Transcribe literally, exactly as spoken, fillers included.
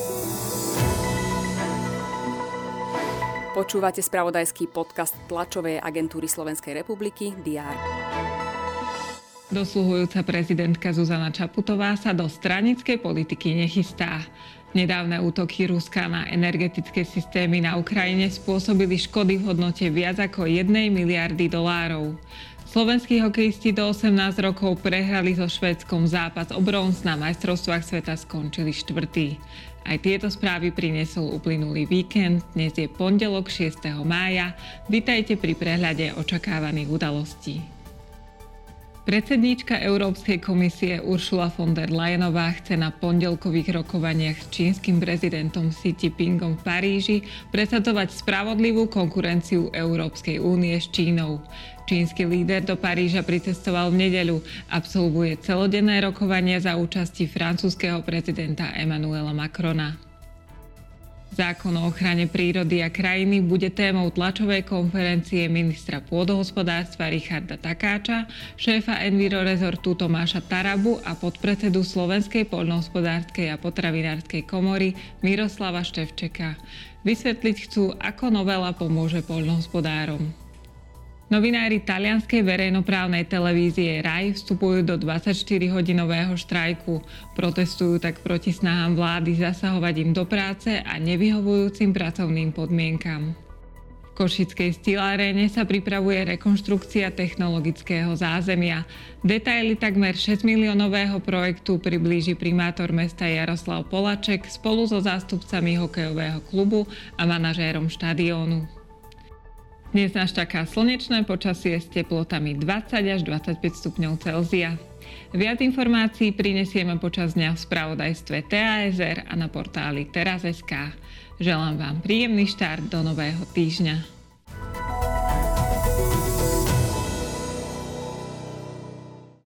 Počúvate spravodajský podcast tlačovej agentúry Slovenskej republiky dé er. Dosluhujúca prezidentka Zuzana Čaputová sa do stranickej politiky nechystá. Nedávne útoky Ruska na energetické systémy na Ukrajine spôsobili škody v hodnote viac ako jednej miliardy dolárov. Slovenskí hokejisti do osemnásť rokov prehrali so Švédskom zápas o bronz na majstrovstvách sveta, skončili štvrtí. Aj tieto správy priniesol uplynulý víkend, dnes je pondelok šiesteho mája. Vitajte pri prehľade očakávaných udalostí. Predsedníčka Európskej komisie Ursula von der Leyenová chce na pondelkových rokovaniach s čínskym prezidentom Xi Jinpingom v Paríži presadzovať spravodlivú konkurenciu Európskej únie s Čínou. Čínsky líder do Paríža pricestoval v nedeľu, absolvuje celodenné rokovania za účasti francúzskeho prezidenta Emmanuela Macrona. Zákon o ochrane prírody a krajiny bude témou tlačovej konferencie ministra pôdohospodárstva Richarda Takáča, šéfa Envirorezortu Tomáša Tarabu a podpredsedu Slovenskej poľnohospodárskej a potravinárskej komory Miroslava Števčeka. Vysvetliť chcú, ako novela pomôže poľnohospodárom. Novinári talianskej verejnoprávnej televízie Rai vstupujú do dvadsaťštyrihodinového štrajku. Protestujú tak proti snahám vlády zasahovať im do práce a nevyhovujúcim pracovným podmienkam. V košickej Styláréne sa pripravuje rekonštrukcia technologického zázemia. Detaily takmer šesťmiliónového projektu priblíži primátor mesta Jaroslav Polaček spolu so zástupcami hokejového klubu a manažérom štadiónu. Dnes nás čaká slnečné počasie s teplotami dvadsať až dvadsaťpäť stupňov Celzia. Viac informácií prinesieme počas dňa v spravodajstve té á es er a na portáli teraz bodka es ká. Želám vám príjemný štart do nového týždňa.